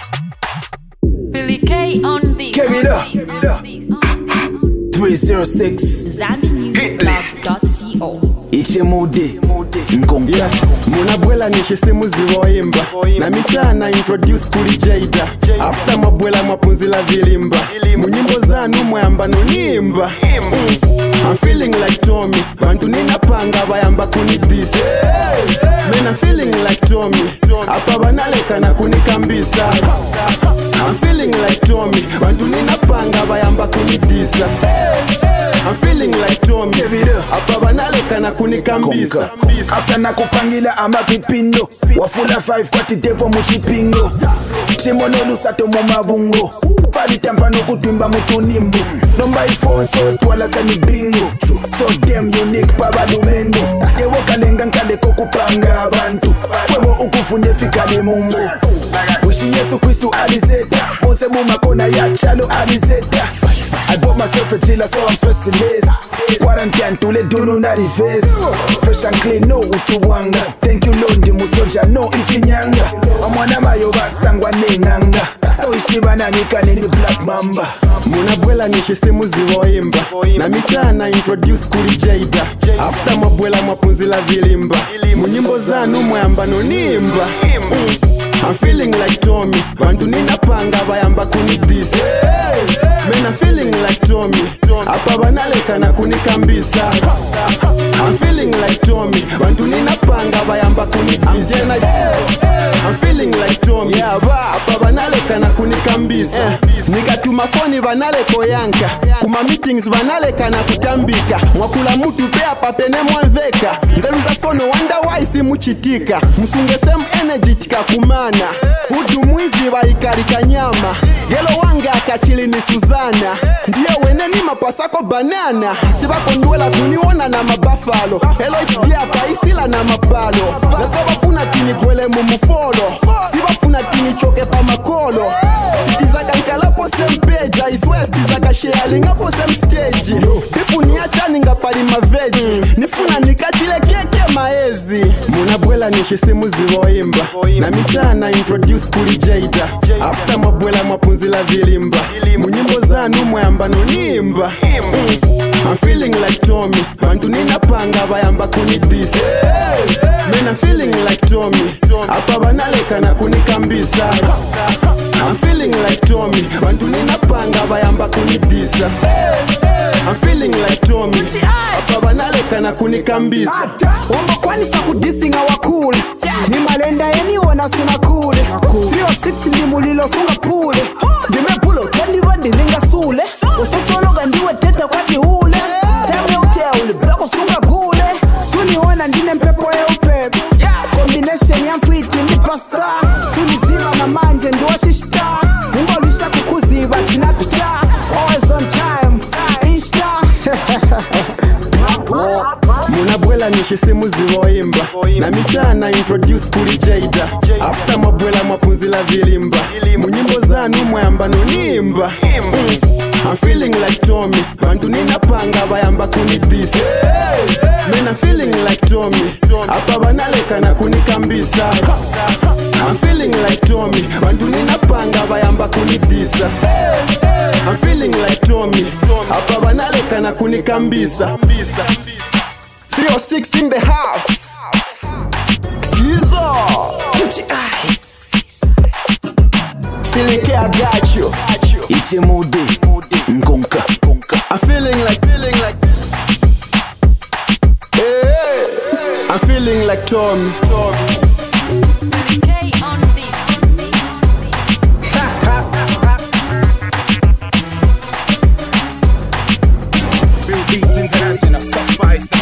Billy K on beat. Give it up. 306 ZambianMusicBlog.co. Ichemode Nkonga Munabwela nishe muzivoimba na michana introduce kuli Jada. After mabwela mapunzila vilimba munyimbo zanu mwamba nonimba. I'm feeling like Tommy, bantu ninapanga bayamba kunidisa. Man, I'm feeling like Tommy, apa banaleka na kunikambisa. I'm feeling like Tommy, bantu ninapanga bayamba kunidisa. I'm feeling like Tommy, apa banaleka na kunikambisa. After nakupangila amapipino wafula 5 kwati devo muchipingo chimono lusato mumabungo palitampa nokutimba mutunimbu nomba iphone so twala sani bingo so damn unique pabalumendo yewokalenga nkaleko kupanga abantu kwebo ukufunde fikale mungu wishi Yesu Kristu alizeta mose mumakona ya chalo alizeta I bought myself a chiller so I'm stressing less. Quarantine to let do no reverse. Fresh and clean no utuwanga. Thank you Lord musoja no ifinyanga. Amwana mayo basangwa nenganga. No ishibana nikane ni black mamba. Munabwela nishe muzivoimba na michana introduce kuli Jada. After mabwela mapunzila vilimba munyimbo zanu mwamba nonimba. I'm feeling like Tommy, bantu ninapanga bayamba kunidisa. Man, I'm feeling like Tommy, apa banaleka na kunikambisa. I'm feeling like Tommy, bantu ninapanga bayamba kunidisa. I'm feeling like Tommy, apa banaleka na kunikambisa. Nikatuma phone banaleko yanka, kuma meetings banaleka na kutambika. Mwakula mutu pea papene mwanveka, nzeluza sono wonder why si muchitika. Musunge same energy tika kumana, udu mwizi waikarika nyama. Gelo wanga akachili ni Suzana, ndiye wene ni mapasako banana. Siba kondwela kuniona na mabafalo, hello HDA paisila na mapalo. Nasoba funa tini gwele mumufolo, siba funa tini choke pa makolo. Sitizaka nkalapo same page, I swear sitizaka sharing hapo same stage. Bifu niacha ningapali maveji, nifuna nikachile keke maezi. Munabwela nishe muzivoimba na michana introduce kuli Jada. After mabwela mapunzila vilimba munyimbo zanu mwamba nonimba. I'm feeling like Tommy, bantu ninapanga bayamba kunidisa. Man, I'm feeling like Tommy, apa banaleka na kunikambisa. I'm feeling like Tommy, bantu ninapanga bayamba kunidisa. I'm feeling like Tommy, apa banaleka na kunikambisa. Wombo kwani sakudisinga wakule ni malenda yeni wana suna kule 306 ni mulilo sunga pule Dime pulo kendi wandi linga sule Usosologa ndiwe teta kwati hule Teme utea ule bloko sunga gule Suni wana ndine mpepo ya upepe Combination ya mfiti ni pasta Suni zima na manje nduwa shishta Mungo lisha kukuzi but snapsta Always on time Insta Munabwela nishe muzivoimba na michana introduce kuli Jada. After mabwela mapunzila vilimba munyimbo zanu mwamba nonimba. I'm feeling like Tommy, bantu ninapanga bayamba kunidisa. Man, I'm feeling like Tommy, apa banaleka na kunikambisa. I'm feeling like Tommy, bantu ninapanga bayamba kunidisa. I'm feeling like Tommy, apa banaleka na kunikambisa. 306 in the house. Caesar, Gucci eyes. Feeling like I got you. Ichemode Nkonga I'm feeling like. Hey, I'm feeling like Tommy. Billy K on beat. Bill Beats International, so spiced.